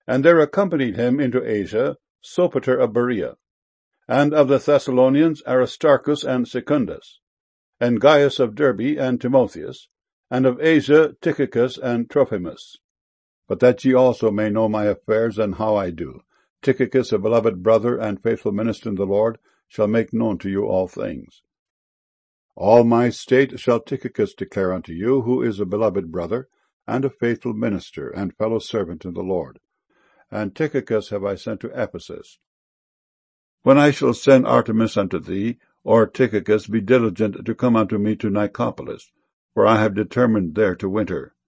And there accompanied him into Asia Sopater of Berea, and of the Thessalonians Aristarchus and Secundus, and Gaius of Derbe and Timotheus, and of Asia Tychicus and Trophimus. But that ye also may know my affairs and how I do, Tychicus, a beloved brother and faithful minister in the Lord, shall make known to you all things. All my state shall Tychicus declare unto you, who is a beloved brother, and a faithful minister, and fellow servant in the Lord. And Tychicus have I sent to Ephesus. When I shall send Artemas unto thee, or Tychicus, be diligent to come unto me to Nicopolis, for I have determined there to winter.